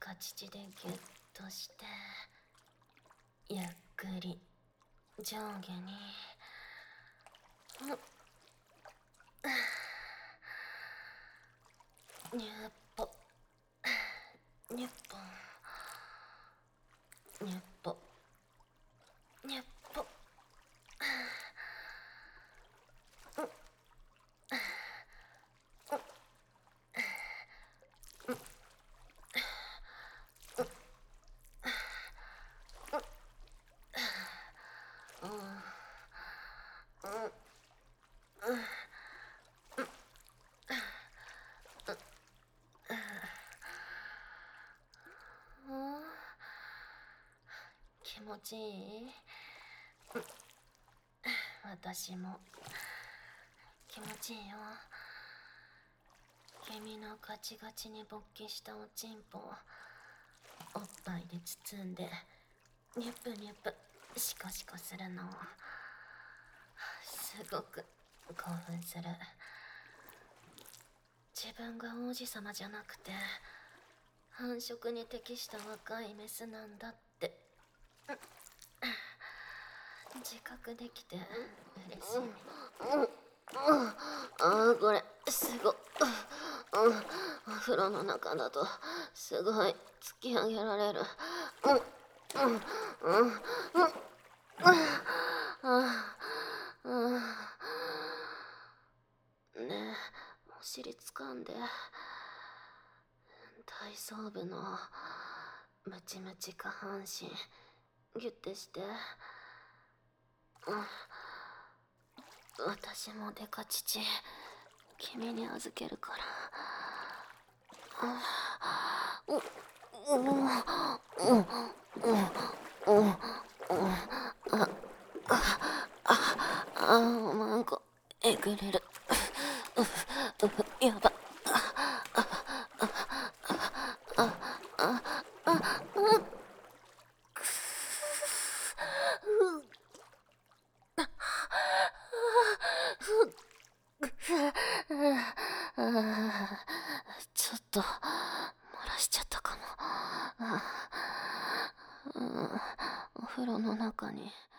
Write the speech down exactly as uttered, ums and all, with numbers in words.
か乳でギュッとして、ゆっくり上下に。にゅっぽにゅっぽにゅっぽにゅっぽ。気持ちいい？私も気持ちいいよ。君のガチガチに勃起したおちんぽをおっぱいで包んでニュプニュプシコシコするのをすごく興奮する。自分が王子様じゃなくて繁殖に適した若いメスなんだって自覚できて嬉しい。ああ、これすごい。お風呂の中だとすごい突き上げられる。ねえ、お尻掴んで。体操部のムチムチ下半身ギュッてして。私もデカ乳君に預けるから。ああ、なんかえぐれる。やば。ちょっと漏らしちゃったかも。お風呂の中に